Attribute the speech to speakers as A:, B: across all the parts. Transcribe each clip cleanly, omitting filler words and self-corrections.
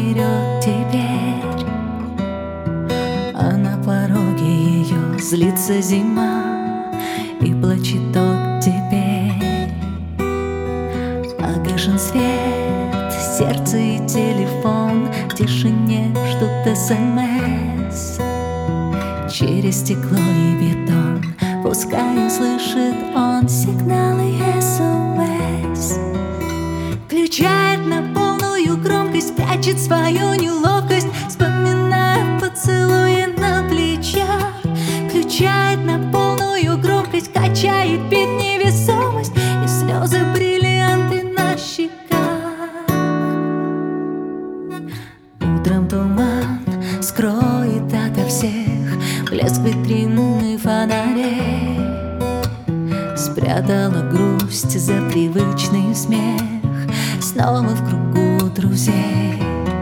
A: вперед теперь, а на пороге ее злится зима и плачет тот теперь. Погашен свет, сердце и телефон, в тишине ждут СМС. Через стекло и бетон пускай услышит он сигналы СОС. Включает на полную громкость, прячет свою неловкость, вспоминая поцелуи на плечах. Включает на полную громкость, качает бит невесомость и слезы бриллианты на щеках. Утром туман скроет ото всех блеск витрины фонарей. Спрятала грусть за привычный смех, снова в кругу друзей.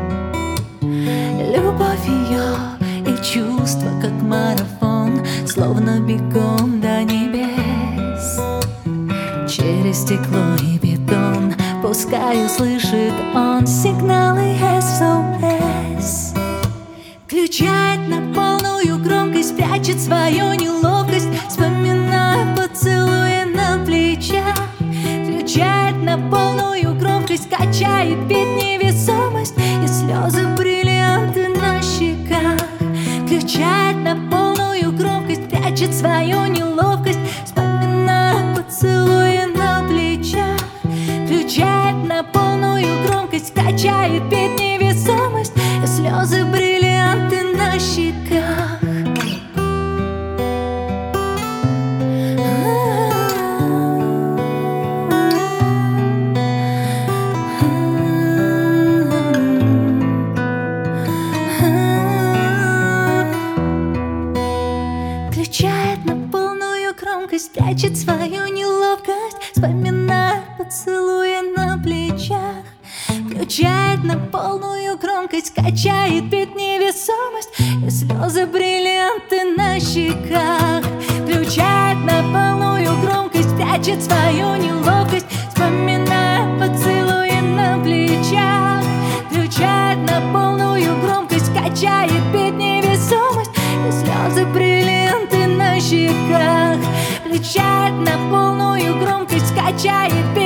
A: Любовь ее и чувства, как марафон, словно бегом до небес. Через стекло и бетон пускай услышит он сигналы СОС. Включает на полную громкость, прячет свою неловкость, вспоминая поцелуи на плечах. Включает на полную громкость, качает бит невесомость и слезы бриллианты на щеках. Включает на полную громкость, прячет свою неловкость, вспоминая поцелуи на плечах. Включает на полную громкость, качает бит невесомость и слезы бриллианты на щеках. Включает на полную громкость, прячет свою неловкость, вспоминая поцелуи на плечах. Включает на полную громкость, качает бит невесомость и слезы бриллианты на щеках. Включает на полную громкость, прячет свою неловкость, вспоминая поцелуи на плечах. Включает на полную громкость, качает бит невесомость и слезы бриллианты на щеках. Включает на полную громкость, качает